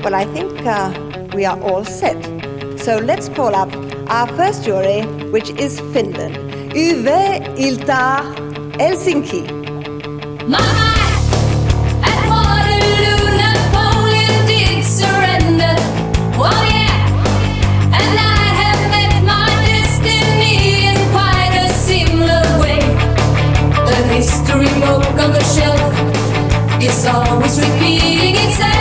Well, I think we are all set. So let's call up our first jury, which is Finland. Uwe Ilta, Helsinki. At Waterloo, Napoleon did surrender. Oh yeah, and I have met my destiny in quite a similar way. The history book on the shelf is always repeating itself.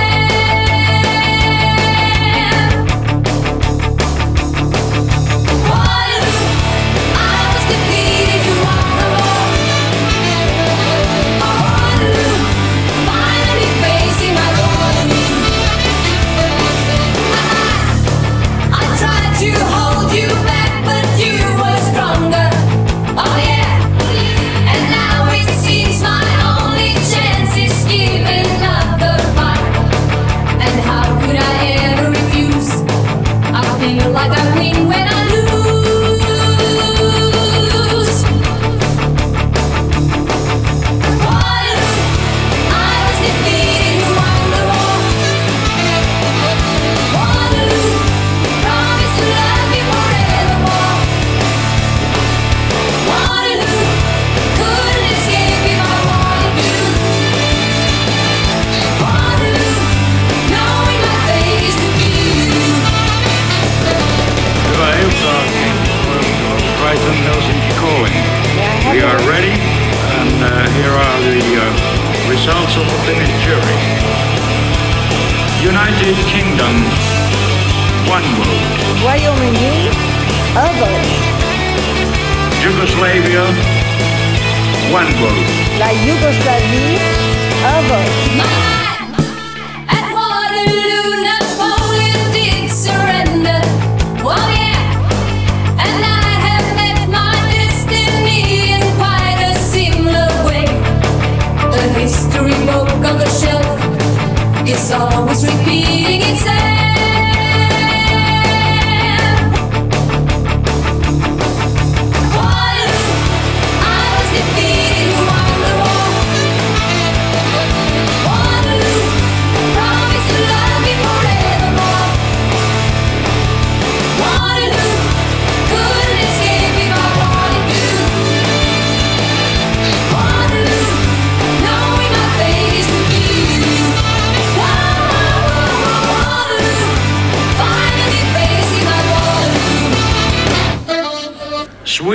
We are ready, and here are the results of the Finnish jury. United Kingdom, 1 vote. Royaume-Uni, a vote. Yugoslavia, 1 vote. La Yougoslavie, a vote. At Waterloo, Napoleon did surrender. Oh yeah, and I have met my destiny in quite a similar way. The history book on the shelf is always repeating itself.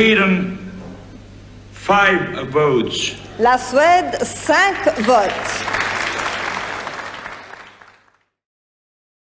Sweden, 5 votes. La Suède, 5 votes.